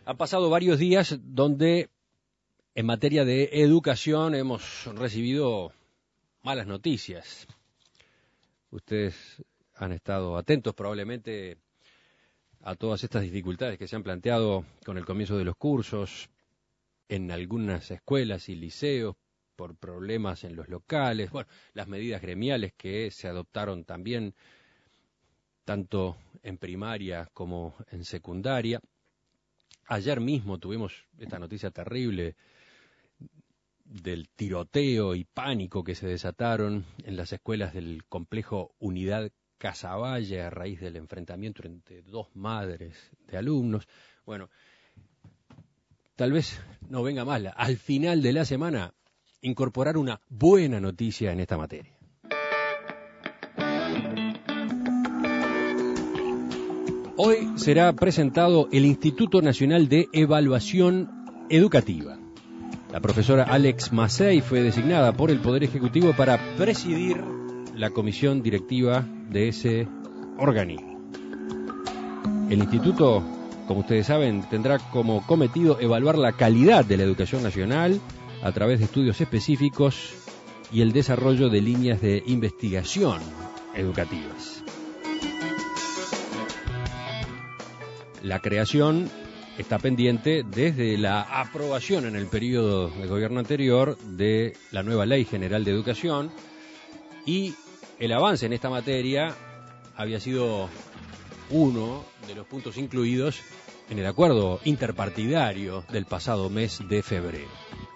Han pasado varios días donde en materia de educación hemos recibido malas noticias. Ustedes han estado atentos probablemente a todas estas dificultades que se han planteado con el comienzo de los cursos en algunas escuelas y liceos por problemas en los locales, bueno, las medidas gremiales que se adoptaron también tanto en primaria como en secundaria. Ayer mismo tuvimos esta noticia terrible del tiroteo y pánico que se desataron en las escuelas del complejo Unidad Casaballe a raíz del enfrentamiento entre dos madres de alumnos. Bueno, tal vez no venga mal al final de la semana incorporar una buena noticia en esta materia. Hoy será presentado el Instituto Nacional de Evaluación Educativa. La profesora Alex Massey fue designada por el Poder Ejecutivo para presidir la comisión directiva de ese organismo. El instituto, como ustedes saben, tendrá como cometido evaluar la calidad de la educación nacional a través de estudios específicos y el desarrollo de líneas de investigación educativas. La creación está pendiente desde la aprobación en el periodo de gobierno anterior de la nueva Ley General de Educación, y el avance en esta materia había sido uno de los puntos incluidos en el acuerdo interpartidario del pasado mes de febrero.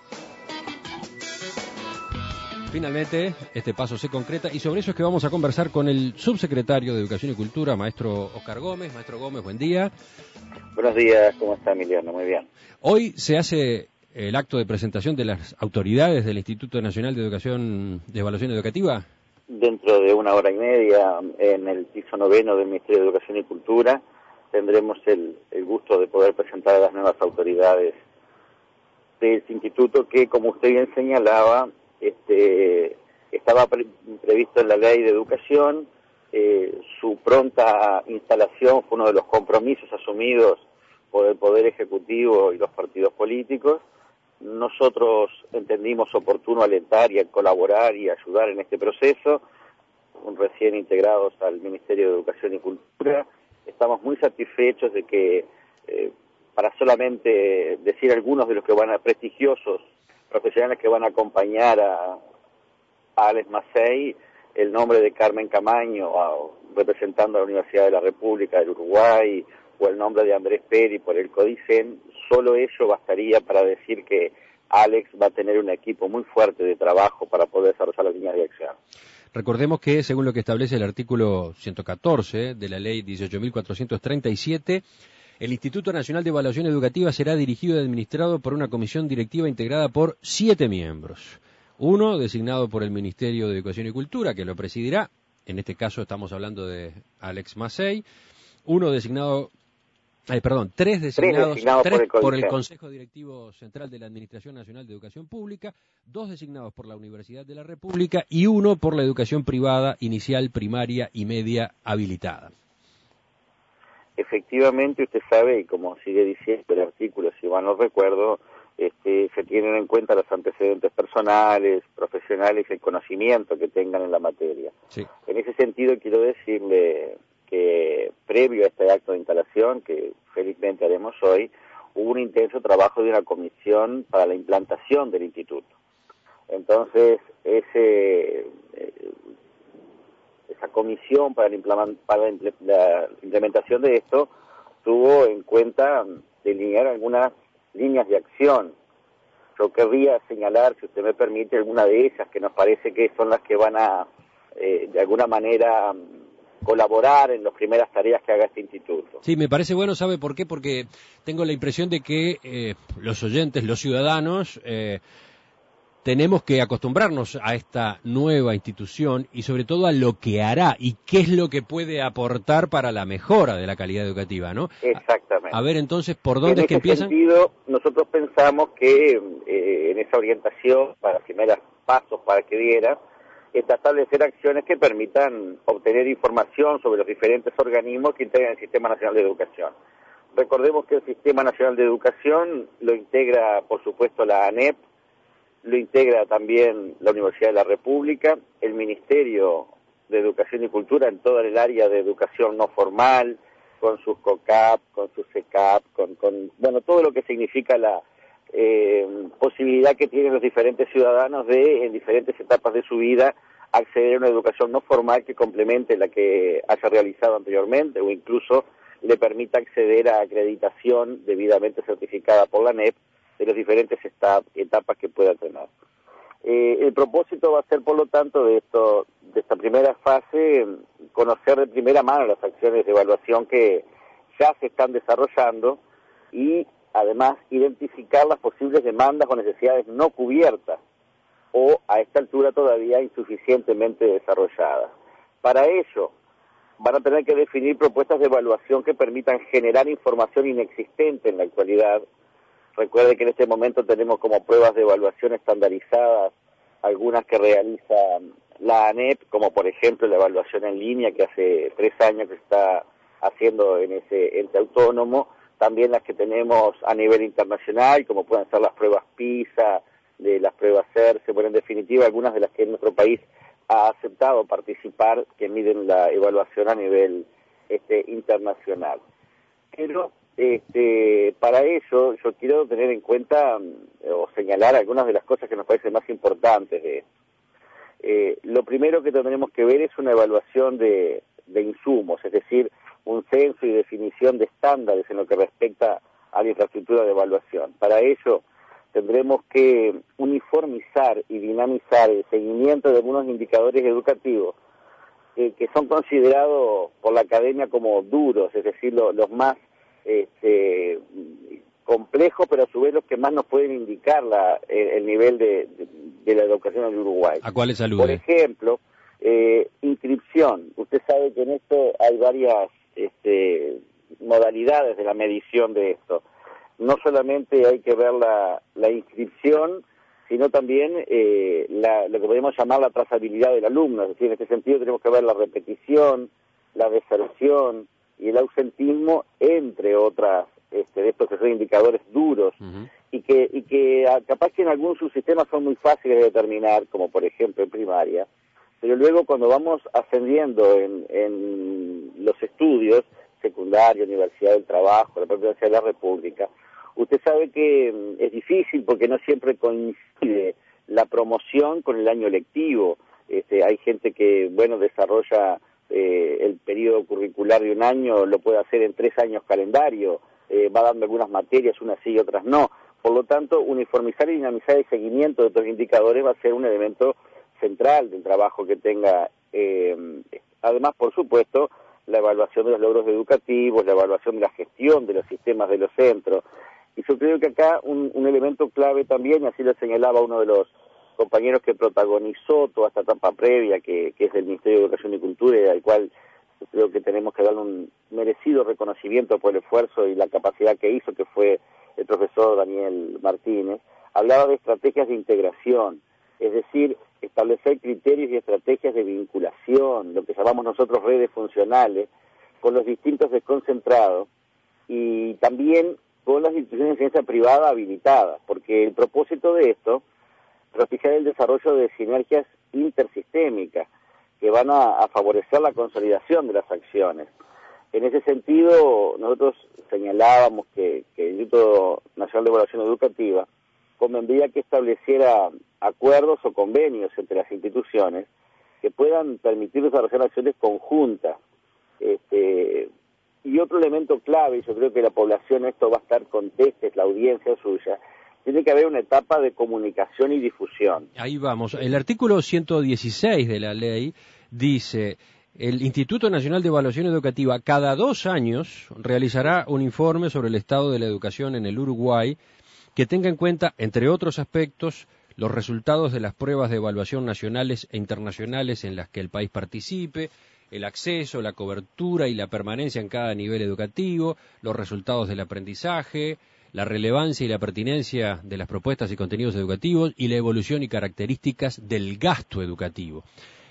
Finalmente, este paso se concreta y sobre eso es que vamos a conversar con el subsecretario de Educación y Cultura, maestro Oscar Gómez. Maestro Gómez, buen día. Buenos días, ¿cómo está Emiliano? Muy bien. Hoy se hace el acto de presentación de las autoridades del Instituto Nacional de Evaluación Educativa. Dentro de 1 hora y media, en el piso 9 del Ministerio de Educación y Cultura, tendremos el gusto de poder presentar a las nuevas autoridades de este instituto que, como usted bien señalaba, estaba previsto en la Ley de Educación. Su pronta instalación fue uno de los compromisos asumidos por el Poder Ejecutivo y los partidos políticos. Nosotros entendimos oportuno alentar y colaborar y ayudar en este proceso, recién integrados al Ministerio de Educación y Cultura. Estamos muy satisfechos de que, para solamente decir algunos de los que van a prestigiosos profesionales que van a acompañar a Alex Massey, el nombre de Carmen Camaño, representando a la Universidad de la República del Uruguay, o el nombre de Andrés Peri por el CODICEN, solo ello bastaría para decir que Alex va a tener un equipo muy fuerte de trabajo para poder desarrollar la línea de acción. Recordemos que, según lo que establece el artículo 114 de la Ley 18.437, el Instituto Nacional de Evaluación Educativa será dirigido y administrado por una comisión directiva integrada por 7 miembros. Uno designado por el Ministerio de Educación y Cultura, que lo presidirá. En este caso estamos hablando de Alex Massey. Tres designados por el Consejo Directivo Central de la Administración Nacional de Educación Pública, 2 designados por la Universidad de la República y 1 por la educación privada, inicial, primaria y media habilitada. Efectivamente, usted sabe, y como sigue diciendo el artículo, si mal no recuerdo, se tienen en cuenta los antecedentes personales, profesionales y el conocimiento que tengan en la materia. Sí. En ese sentido, quiero decirle que previo a este acto de instalación, que felizmente haremos hoy, hubo un intenso trabajo de una comisión para la implantación del instituto. Entonces, esa comisión para la implementación de esto tuvo en cuenta delinear algunas líneas de acción. Yo querría señalar, si usted me permite, alguna de ellas que nos parece que son las que van a, de alguna manera, colaborar en las primeras tareas que haga este instituto. Sí, me parece bueno, ¿sabe por qué? Porque tengo la impresión de que los oyentes, los ciudadanos, tenemos que acostumbrarnos a esta nueva institución y sobre todo a lo que hará y qué es lo que puede aportar para la mejora de la calidad educativa, ¿no? Exactamente. A ver entonces, ¿por dónde es que empiezan? En ese sentido, nosotros pensamos que en esa orientación, para primeros pasos para que diera, está establecer acciones que permitan obtener información sobre los diferentes organismos que integran el Sistema Nacional de Educación. Recordemos que el Sistema Nacional de Educación lo integra, por supuesto, la ANEP, lo integra también la Universidad de la República, el Ministerio de Educación y Cultura en toda el área de educación no formal, con sus COCAP, con sus CECAP, con todo lo que significa la posibilidad que tienen los diferentes ciudadanos de, en diferentes etapas de su vida, acceder a una educación no formal que complemente la que haya realizado anteriormente o incluso le permita acceder a acreditación debidamente certificada por la ANEP de las diferentes etapas que pueda tener. El propósito va a ser, por lo tanto, de esta primera fase, conocer de primera mano las acciones de evaluación que ya se están desarrollando y, además, identificar las posibles demandas o necesidades no cubiertas o, a esta altura, todavía insuficientemente desarrolladas. Para ello, van a tener que definir propuestas de evaluación que permitan generar información inexistente en la actualidad. Recuerde que en este momento tenemos como pruebas de evaluación estandarizadas algunas que realiza la ANEP, como por ejemplo la evaluación en línea que hace 3 años que está haciendo en ese ente autónomo, también las que tenemos a nivel internacional, como pueden ser las pruebas PISA, de las pruebas CERCE, bueno, en definitiva algunas de las que nuestro país ha aceptado participar, que miden la evaluación a nivel internacional. Pero para ello yo quiero tener en cuenta o señalar algunas de las cosas que nos parecen más importantes de esto. Lo primero que tendremos que ver es una evaluación de insumos, es decir, un censo y definición de estándares en lo que respecta a la infraestructura de evaluación. Para ello tendremos que uniformizar y dinamizar el seguimiento de algunos indicadores educativos que son considerados por la academia como duros, es decir, los más complejos, pero a su vez los que más nos pueden indicar el nivel de la educación en Uruguay. ¿A cuáles alude? Por ejemplo, inscripción. Usted sabe que en esto hay varias modalidades de la medición de esto. No solamente hay que ver la inscripción, sino también lo que podemos llamar la trazabilidad del alumno. Es decir, en este sentido tenemos que ver la repetición, la deserción y el ausentismo, entre otras de estos que son indicadores duros, y que capaz que en algunos subsistemas son muy fáciles de determinar, como por ejemplo en primaria, pero luego cuando vamos ascendiendo en los estudios, secundaria, Universidad del Trabajo, la propia Universidad de la República, usted sabe que es difícil porque no siempre coincide la promoción con el año lectivo. Hay gente que, desarrolla el periodo curricular de un año, lo puede hacer en 3 años calendario, va dando algunas materias, unas sí y otras no. Por lo tanto, uniformizar y dinamizar el seguimiento de estos indicadores va a ser un elemento central del trabajo que tenga. Además, por supuesto, la evaluación de los logros educativos, la evaluación de la gestión de los sistemas de los centros. Y yo creo que acá un elemento clave también, y así lo señalaba uno de los compañeros que protagonizó toda esta etapa previa, que es del Ministerio de Educación y Cultura, y al cual yo creo que tenemos que darle un merecido reconocimiento por el esfuerzo y la capacidad que hizo, que fue el profesor Daniel Martínez, hablaba de estrategias de integración, es decir, establecer criterios y estrategias de vinculación, lo que llamamos nosotros redes funcionales, con los distintos desconcentrados y también con las instituciones de ciencia privada habilitadas, porque el propósito de esto es propiciar el desarrollo de sinergias intersistémicas que van a favorecer la consolidación de las acciones. En ese sentido, nosotros señalábamos que el Instituto Nacional de Evaluación Educativa convendría que estableciera acuerdos o convenios entre las instituciones que puedan permitir desarrollar acciones conjuntas. Y otro elemento clave, y yo creo que la población esto va a estar contesta, es la audiencia suya, tiene que haber una etapa de comunicación y difusión. Ahí vamos. El artículo 116 de la ley dice: el Instituto Nacional de Evaluación Educativa cada 2 años realizará un informe sobre el estado de la educación en el Uruguay que tenga en cuenta, entre otros aspectos, los resultados de las pruebas de evaluación nacionales e internacionales en las que el país participe, el acceso, la cobertura y la permanencia en cada nivel educativo, los resultados del aprendizaje, la relevancia y la pertinencia de las propuestas y contenidos educativos y la evolución y características del gasto educativo.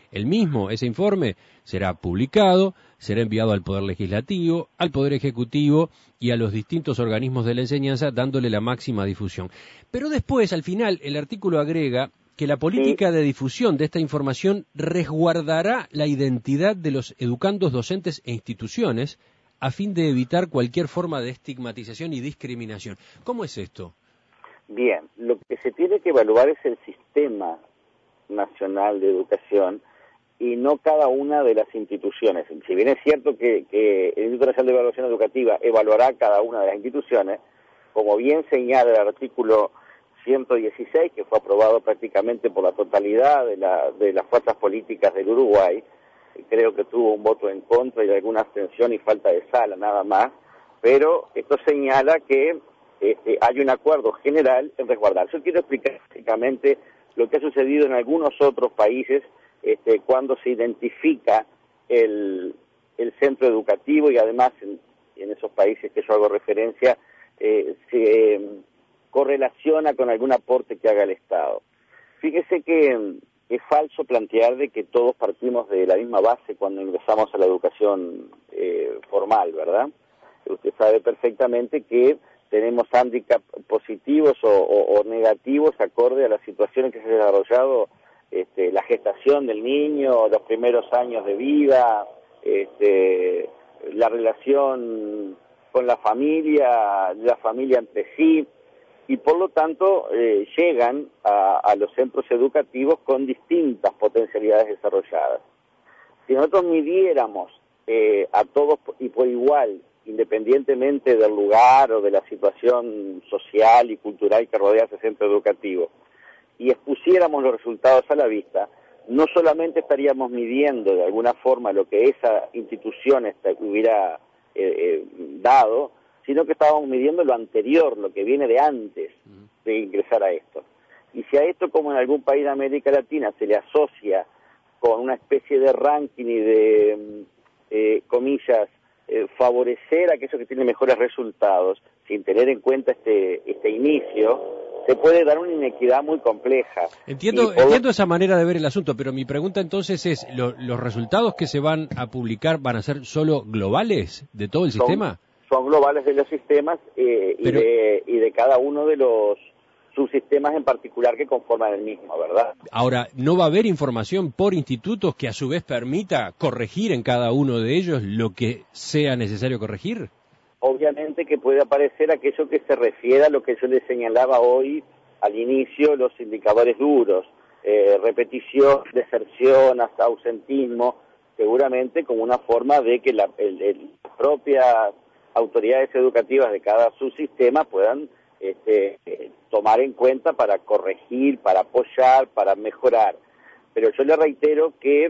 Ese informe, será publicado, será enviado al Poder Legislativo, al Poder Ejecutivo y a los distintos organismos de la enseñanza, dándole la máxima difusión. Pero después, al final, el artículo agrega que la política de difusión de esta información resguardará la identidad de los educandos, docentes e instituciones a fin de evitar cualquier forma de estigmatización y discriminación. ¿Cómo es esto? Bien, lo que se tiene que evaluar es el sistema nacional de educación y no cada una de las instituciones. Si bien es cierto que el Instituto Nacional de Evaluación Educativa evaluará cada una de las instituciones, como bien señala el artículo 116, que fue aprobado prácticamente por la totalidad de las fuerzas políticas del Uruguay, creo que tuvo un voto en contra y alguna abstención y falta de sala, nada más, pero esto señala que hay un acuerdo general en resguardar. Yo quiero explicar básicamente lo que ha sucedido en algunos otros países cuando se identifica el centro educativo y además en esos países que yo hago referencia se correlaciona con algún aporte que haga el Estado. Fíjese que es falso plantear de que todos partimos de la misma base cuando ingresamos a la educación formal, ¿verdad? Usted sabe perfectamente que tenemos hándicaps positivos o negativos acorde a las situaciones que se ha desarrollado, la gestación del niño, los primeros años de vida, la relación con la familia entre sí, y por lo tanto llegan a los centros educativos con distintas potencialidades desarrolladas. Si nosotros midiéramos a todos y por igual, independientemente del lugar o de la situación social y cultural que rodea ese centro educativo, y expusiéramos los resultados a la vista, no solamente estaríamos midiendo de alguna forma lo que esa institución hubiera dado, sino que estábamos midiendo lo anterior, lo que viene de antes de ingresar a esto. Y si a esto, como en algún país de América Latina, se le asocia con una especie de ranking y de, comillas, favorecer a aquellos que tienen mejores resultados, sin tener en cuenta este inicio, se puede dar una inequidad muy compleja. Entiendo esa manera de ver el asunto, pero mi pregunta entonces es, ¿los resultados que se van a publicar van a ser solo globales de todo el sistema? Son globales de los sistemas y de cada uno de los subsistemas en particular que conforman el mismo, ¿verdad? Ahora, ¿no va a haber información por institutos que a su vez permita corregir en cada uno de ellos lo que sea necesario corregir? Obviamente que puede aparecer aquello que se refiere a lo que yo le señalaba hoy al inicio, los indicadores duros, repetición, deserción, hasta ausentismo, seguramente como una forma de que las propias autoridades educativas de cada subsistema puedan tomar en cuenta para corregir, para apoyar, para mejorar. Pero yo le reitero que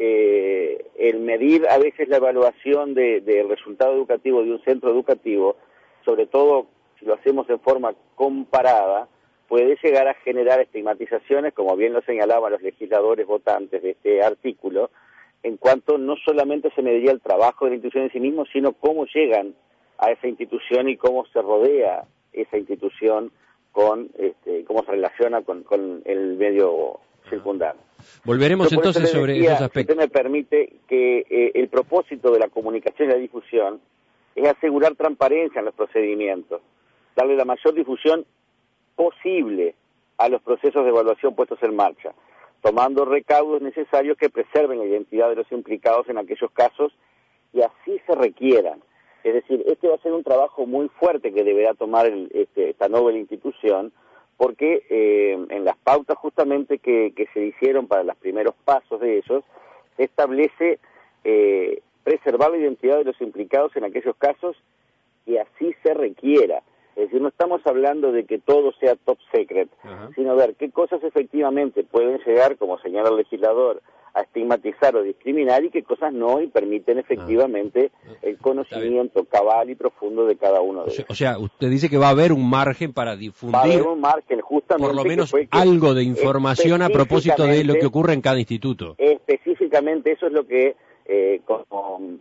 el medir a veces la evaluación del resultado educativo de un centro educativo, sobre todo si lo hacemos en forma comparada, puede llegar a generar estigmatizaciones, como bien lo señalaban los legisladores votantes de este artículo, en cuanto no solamente se mediría el trabajo de la institución en sí mismo, sino cómo llegan a esa institución y cómo se rodea esa institución con cómo se relaciona con el medio circundante. Volveremos entonces sobre esos aspectos. Si usted me permite, que el propósito de la comunicación y la difusión es asegurar transparencia en los procedimientos, darle la mayor difusión posible a los procesos de evaluación puestos en marcha, tomando recaudos necesarios que preserven la identidad de los implicados en aquellos casos y así se requieran. Es decir, este va a ser un trabajo muy fuerte que deberá tomar esta nueva institución, porque en las pautas justamente que se hicieron para los primeros pasos de ellos, se establece preservar la identidad de los implicados en aquellos casos y así se requiera. Es decir, no estamos hablando de que todo sea top secret, sino ver qué cosas efectivamente pueden llegar, como señala el legislador, a estigmatizar o discriminar y qué cosas no, y permiten efectivamente el conocimiento cabal y profundo de cada uno de ellos. O sea, usted dice que va a haber un margen para difundir, va a haber un margen justamente, por lo menos algo de información a propósito de lo que ocurre en cada instituto. Específicamente eso es lo que con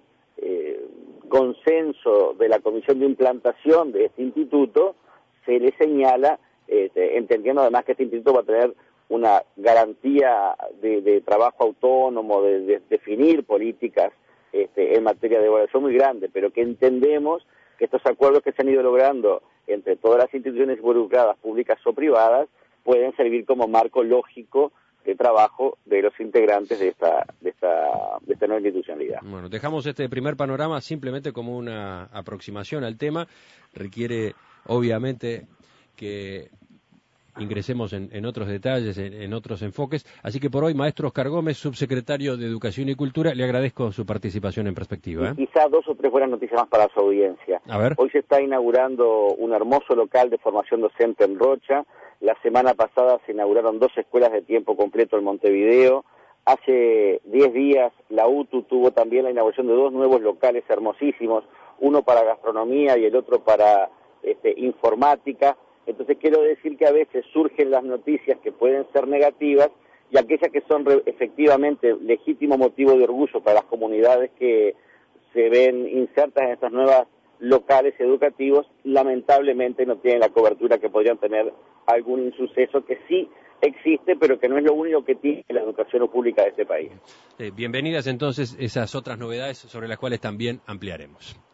consenso de la Comisión de Implantación de este instituto se le señala, entendiendo además que este instituto va a tener una garantía de trabajo autónomo, de definir políticas en materia de evaluación muy grande, pero que entendemos que estos acuerdos que se han ido logrando entre todas las instituciones involucradas, públicas o privadas, pueden servir como marco lógico de trabajo de los integrantes de esta nueva institucionalidad. Bueno, dejamos este primer panorama simplemente como una aproximación al tema. Requiere, obviamente, que ingresemos en otros detalles, en otros enfoques. Así que por hoy, maestro Oscar Gómez, subsecretario de Educación y Cultura, le agradezco su participación en Perspectiva. Y quizá 2 o 3 buenas noticias más para su audiencia. A ver. Hoy se está inaugurando un hermoso local de formación docente en Rocha. La semana pasada se inauguraron 2 escuelas de tiempo completo en Montevideo. Hace 10 días la UTU tuvo también la inauguración de 2 nuevos locales hermosísimos, uno para gastronomía y el otro para informática. Entonces quiero decir que a veces surgen las noticias que pueden ser negativas y aquellas que son efectivamente legítimo motivo de orgullo para las comunidades que se ven insertas en estas nuevas locales educativos, lamentablemente no tienen la cobertura que podrían tener algún insuceso que sí existe, pero que no es lo único que tiene la educación pública de este país. Bienvenidas entonces esas otras novedades sobre las cuales también ampliaremos.